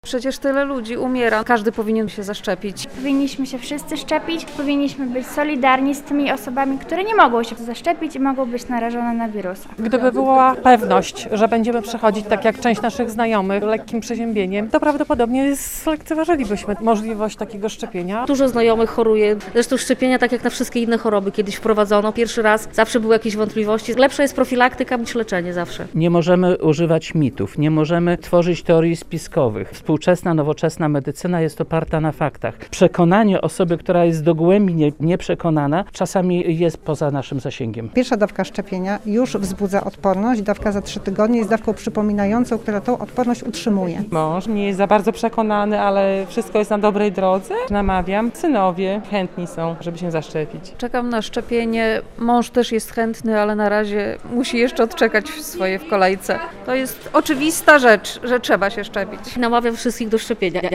Przecież tyle ludzi umiera, każdy powinien się zaszczepić. Powinniśmy się wszyscy szczepić, powinniśmy być solidarni z tymi osobami, które nie mogą się zaszczepić i mogą być narażone na wirusa. Gdyby była pewność, że będziemy przechodzić tak jak część naszych znajomych lekkim przeziębieniem, to prawdopodobnie zlekceważylibyśmy możliwość takiego szczepienia. Dużo znajomych choruje. Zresztą szczepienia, tak jak na wszystkie inne choroby, kiedyś wprowadzono pierwszy raz, zawsze były jakieś wątpliwości. Lepsza jest profilaktyka niż leczenie zawsze. Nie możemy używać mitów, nie możemy tworzyć teorii spiskowych. Współczesna, nowoczesna medycyna jest oparta na faktach. Przekonanie osoby, która jest dogłębnie nieprzekonana, czasami jest poza naszym zasięgiem. Pierwsza dawka szczepienia już wzbudza odporność. Dawka za 3 tygodnie jest dawką przypominającą, która tą odporność utrzymuje. Mąż nie jest za bardzo przekonany, ale wszystko jest na dobrej drodze. Namawiam. Synowie chętni są, żeby się zaszczepić. Czekam na szczepienie, mąż też jest chętny, ale na razie musi jeszcze odczekać swoje w kolejce. To jest oczywista rzecz, że trzeba się szczepić. Namawiam wszystkich do szczepienia.